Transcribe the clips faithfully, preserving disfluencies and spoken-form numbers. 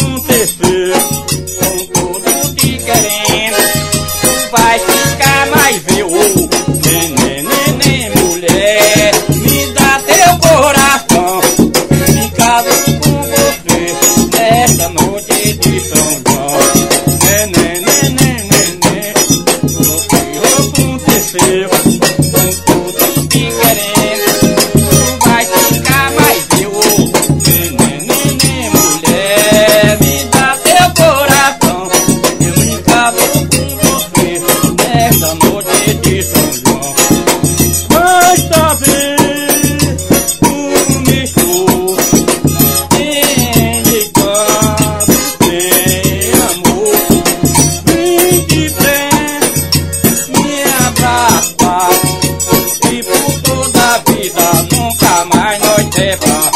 acontecer, com tudo te querendo, tu vai ficar mais viúvo. Neném, neném, mulher, me dá teu coração, eu me caso com você nessa noite de São João. Neném, neném, neném, o que aconteceu, com tudo te querendo, tu vai ficar mais viúvo. Neném, neném, mulher, me dá teu coração, eu me caso com você nessa noite de São João. Basta ver como estou, dedicado, tem amor. Vem de frente, me abraça, e por toda a vida nunca mais nós separamos.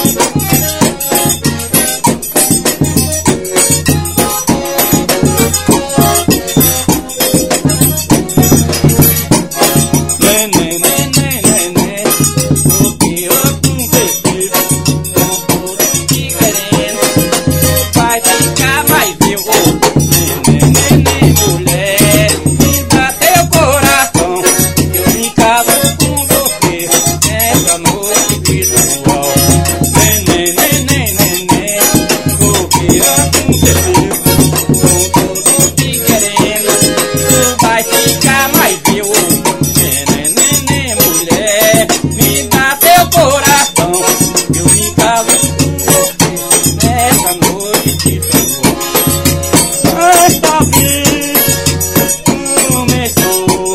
Neném, neném, neném, o que aconteceu, com tudo te querendo, vai ficar mais viúvo. Neném, neném, mulher, me dá teu coração, eu me caso com você nessa noite de São João. Neném, neném, neném, o que aconteceu, com tudo te querendo, tu vai ficar mais viúvo. Neném, neném, mulher, me dá teu coração, eu me caso com você nessa noite de São João. Esta vez começou,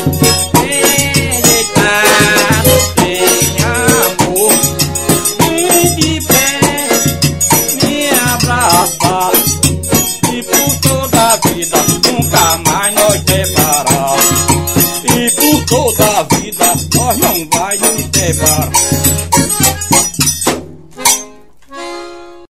deitado, sem amor. Vem de pé, me abraça, e por toda a vida nunca mais nós separar. E por toda a vida nós não vai nos separar.